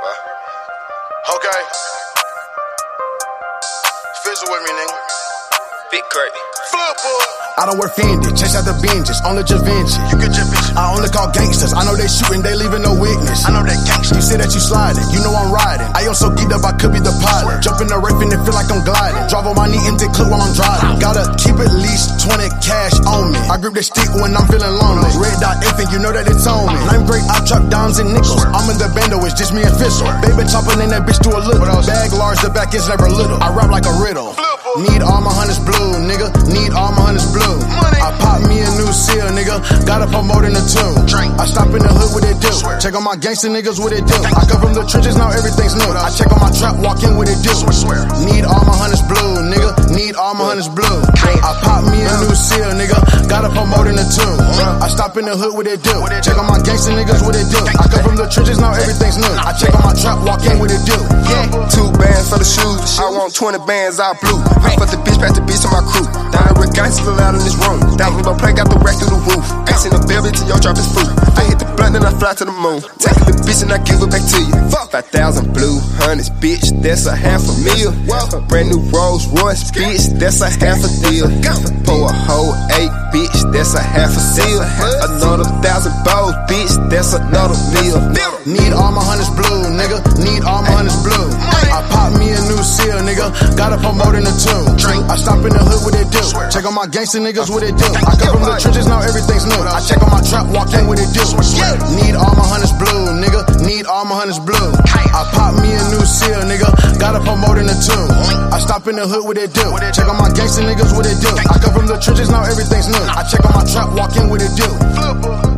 Okay. Fizzle with me, nigga. Big Kurt. I don't wear Fendi, chase out the binges, only Javinci. You get your bitch. I only call gangsters, I know they shooting, they leaving no witness. I know that gangster. You say that you sliding, you know I'm riding. I am so geeked up, I could be the pilot. Jump in the rape and it feel like I'm gliding. Drive on my knee, empty clip while I'm driving. Gotta keep at least 20 cash on me. I grip the stick when I'm feeling lonely. Red dot infant, you know that it's on me. Ninth grade, I chop dimes and nickels. I'm in the bando, it's just me and Fizzle. Baby chopping in that bitch to a little. Bag large, the back is never little. I rap like a riddle. Need all my hunters blue, nigga. Need all my hunters blue. I pop me a new seal, nigga. Gotta put more than a two. I stop in the hood, what it do? Check on my gangster niggas, what it do? I come from the trenches, now everything's new. I check on my trap, walk in, what it do? Need all my hunters blue, nigga. Need all my hunters blue. I pop me a new seal, nigga. Gotta put more than a two. I stop in the hood, what it do? Check on my gangster niggas, what it do? I come from the trenches, now everything's new. I check on my trap, walk in, what it do? 2 bands for the shoes. I want 20 bands out blue. I fuck the bitch, pass the bitch to my crew. Down the Rick Gangsta still out in this room. That we gon' play, got the rack through the roof. Ain't seen a baby till your drop is fruit. I hit the blunt and I fly to the moon. Take a little bitch and I give it back to you. Fuck 5,000 blue hundreds, bitch. That's a half a meal. A brand new Rolls Royce, bitch. That's a half a deal. Pour a whole 8, bitch. That's a half a seal. Another 1,000 bows, bitch. That's another meal. Need all my hunters blue, nigga. Need all my hunters blue. I pop me a new seal, nigga. Gotta put more than a two. I stop in the hood, what it do? Check on my gangster niggas, what it do? I come from the trenches, now everything's new. I check on my trap, walk in, what it do? Need all my hunters blue, nigga. Need all my hunters blue. I pop me a new seal, nigga. Gotta put more than a two. I stop in the hood, what it do? Check on my gangster niggas, what it do? I come from the trenches, now everything's new. I check on my trap, walk in, what it do?